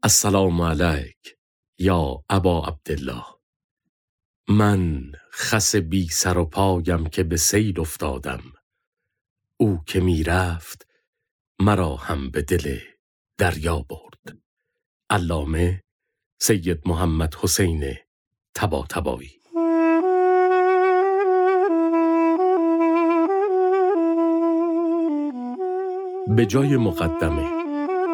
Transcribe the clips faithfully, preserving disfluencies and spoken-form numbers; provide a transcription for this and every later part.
السلام علیک یا ابا عبدالله. من خس بی سر و پایم که به سیل افتادم، او که می رفت مرا هم به دل دریا برد. علامه سید محمد حسین طباطبایی. به جای مقدمه.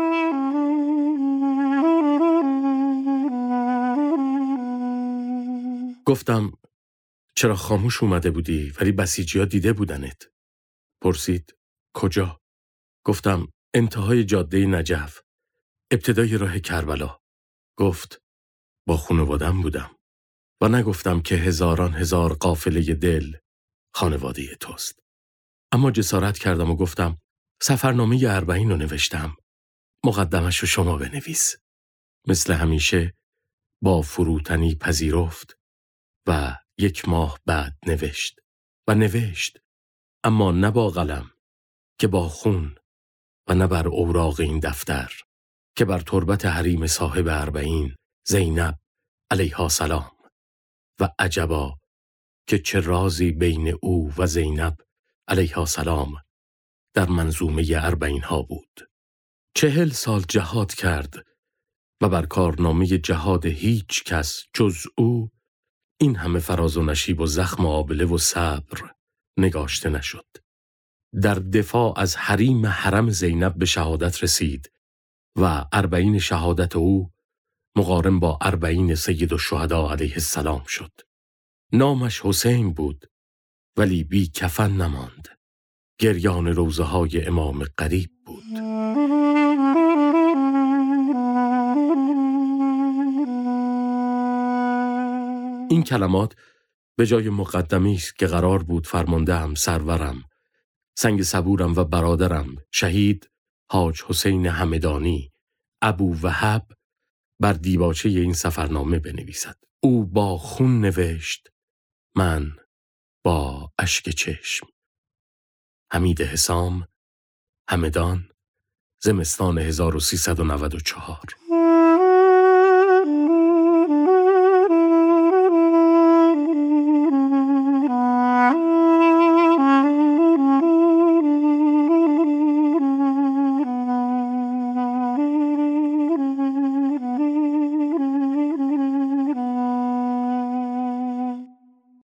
گفتم چرا خاموش اومده بودی ولی بسیجی‌ها دیده بودنت؟ پرسید کجا؟ گفتم انتهای جاده نجف، ابتدای راه کربلا. گفت با خانواده‌ام بودم و نگفتم که هزاران هزار قافله دل خانواده توست. اما جسارت کردم و گفتم سفرنامه اربعین رو نوشتم، مقدمش رو شما بنویس. مثل همیشه با فروتنی پذیرفت و یک ماه بعد نوشت و نوشت، اما نه با قلم که با خون و نه بر اوراق این دفتر که بر تربت حریم صاحب اربعین زینب علیها سلام. و عجبا که چه رازی بین او و زینب علیها سلام در منظومه اربعین ها بود. چهل سال جهاد کرد و بر کارنامه جهاد هیچ کس جز او این همه فراز و نشیب و زخم و آبله و صبر نگاشته نشد. در دفاع از حریم حرم زینب به شهادت رسید و اربعین شهادت او مقارن با اربعین سید الشهدا علیه السلام شد. نامش حسین بود ولی بی کفن نماند. گریان روضه های امام قریب بود. این کلمات به جای مقدمی است که قرار بود فرمانده‌ام، سرورم، سنگ صبورم و برادرم شهید حاج حسین همدانی ابو وهب بر دیباچه این سفرنامه بنویسد. او با خون نوشت، من با اشک چشم. حمید حسام، همدان، زمستان هزار و سیصد و نود و چهار.